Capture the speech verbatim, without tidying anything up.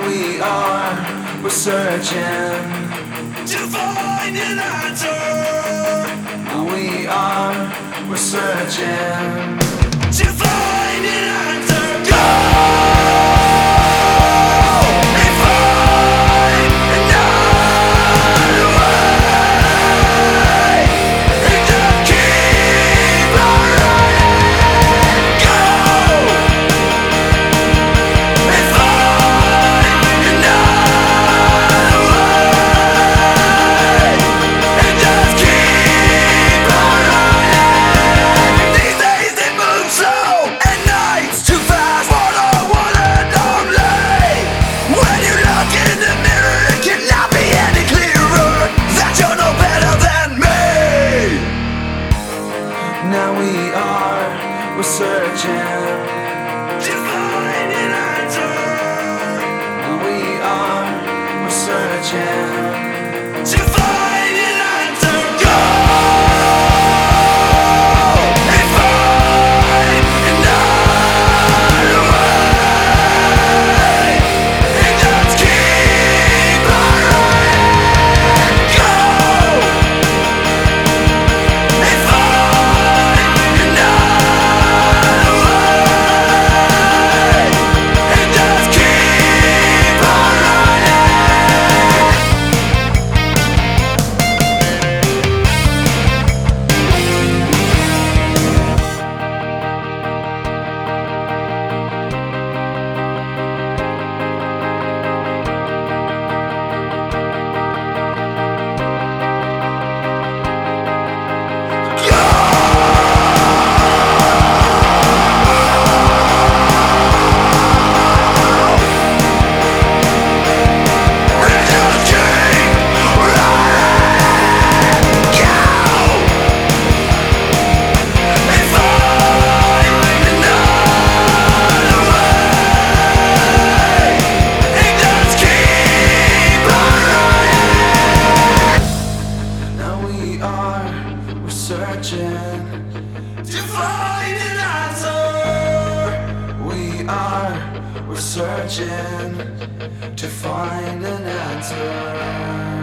we are, we're searching to find an answer. Now we are, we're searching To find an answer. Go and find another way, and just keep on running. Go and find another way, and just keep on running. These days they move slow, and nights too fast for the one and only. When you look in the mirror, it cannot be any clearer that you're no better than me. Now we are, we're searching To find an answer. Now we are, we're searching To find an answer. Go and find another way, and just keep on running. Go and find another way, and just keep on running. Now we are, we're searching To find an answer. We are, we're searching to find an answer